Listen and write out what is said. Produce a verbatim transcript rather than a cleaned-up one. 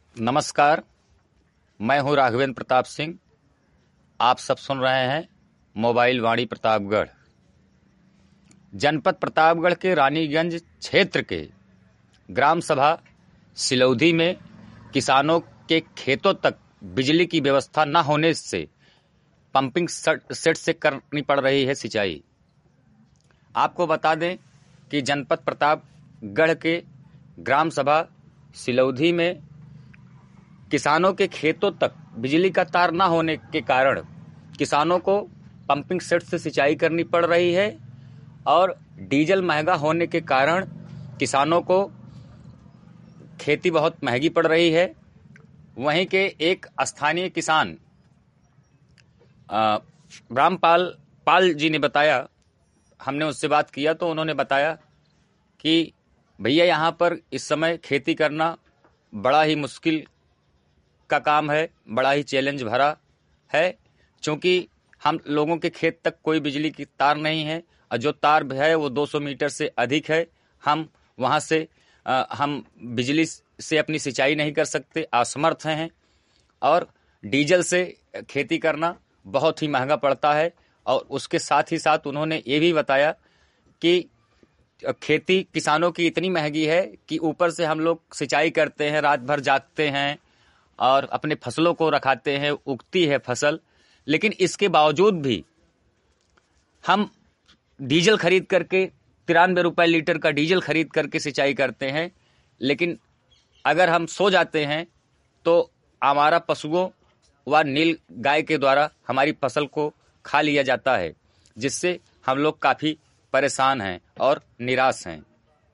नमस्कार, मैं हूं राघवेंद्र प्रताप सिंह। आप सब सुन रहे हैं मोबाइल वाणी प्रतापगढ़। जनपद प्रतापगढ़ के रानीगंज क्षेत्र के ग्राम सभा सिलौधी में किसानों के खेतों तक बिजली की व्यवस्था न होने से पंपिंग सेट से करनी पड़ रही है सिंचाई। आपको बता दें कि जनपद प्रतापगढ़ के ग्राम सभा सिलौधी में किसानों के खेतों तक बिजली का तार न होने के कारण किसानों को पंपिंग सेट से सिंचाई करनी पड़ रही है और डीजल महंगा होने के कारण किसानों को खेती बहुत महंगी पड़ रही है। वहीं के एक स्थानीय किसान रामपाल पाल जी ने बताया, हमने उससे बात किया तो उन्होंने बताया कि भैया यहाँ पर इस समय खेती करना बड़ा ही मुश्किल का काम है, बड़ा ही चैलेंज भरा है, क्योंकि हम लोगों के खेत तक कोई बिजली की तार नहीं है और जो तार है वो दो सौ मीटर से अधिक है। हम वहाँ से आ, हम बिजली से अपनी सिंचाई नहीं कर सकते, असमर्थ हैं और डीजल से खेती करना बहुत ही महंगा पड़ता है। और उसके साथ ही साथ उन्होंने ये भी बताया कि खेती किसानों की इतनी महंगी है कि ऊपर से हम लोग सिंचाई करते हैं, रात भर जागते हैं और अपने फसलों को रखाते हैं, उगती है फसल, लेकिन इसके बावजूद भी हम डीजल खरीद करके तिरानवे रुपए लीटर का डीजल खरीद करके सिंचाई करते हैं। लेकिन अगर हम सो जाते हैं तो हमारा पशुओं व नील गाय के द्वारा हमारी फसल को खा लिया जाता है, जिससे हम लोग काफ़ी परेशान हैं और निराश हैं।